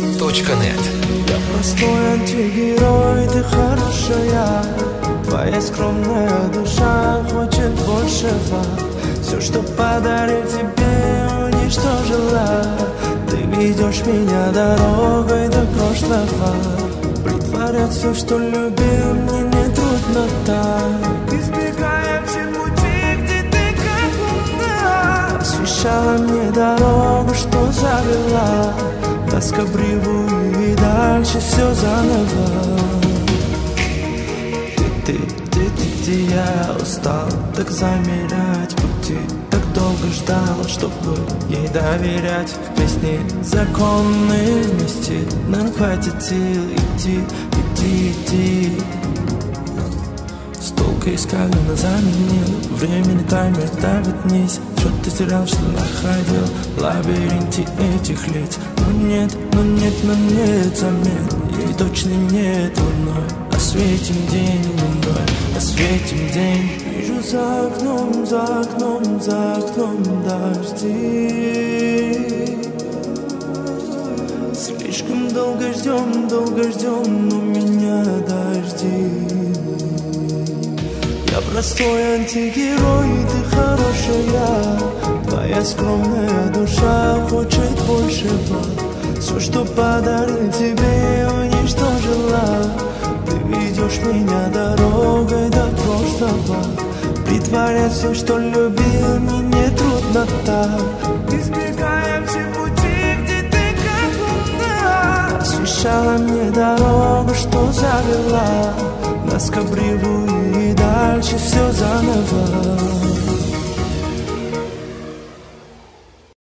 Я простой антигерой, ты хорошая. Твоя скромная душа хочет большего. Все, что подарил тебе, уничтожила. Ты ведешь меня дорогой до прошлого. Притворяться, что любил, мне не трудно так. Избегая все пути, где ты как луна. Освещала мне дорогу, что завела. Тоска бреву и дальше все заново. Ты, я устал так замерять пути. Так долго ждал, чтобы ей доверять. В песне законы вместе. Нам хватит сил идти. Столка искали, но заменил. Времени таймер давит вниз. Что ты терял, что находил в лабиринте этих лиц. Но нет замен. Ей точно нет луной. Осветим день луной, осветим день. Вижу за окном дожди. Слишком долго ждем, но меня дожди. Я простой антигерой, ты хорошая. Твоя скромная душа хочет большего. Все, что подарил тебе, уничтожила. Ты ведешь меня дорогой до прошлого. Притворяться, что любил, мне не трудно так. Избегая все пути, где ты как луна. Освещала мне дорогу, что завела. Нас к обрыву и дальше все заново.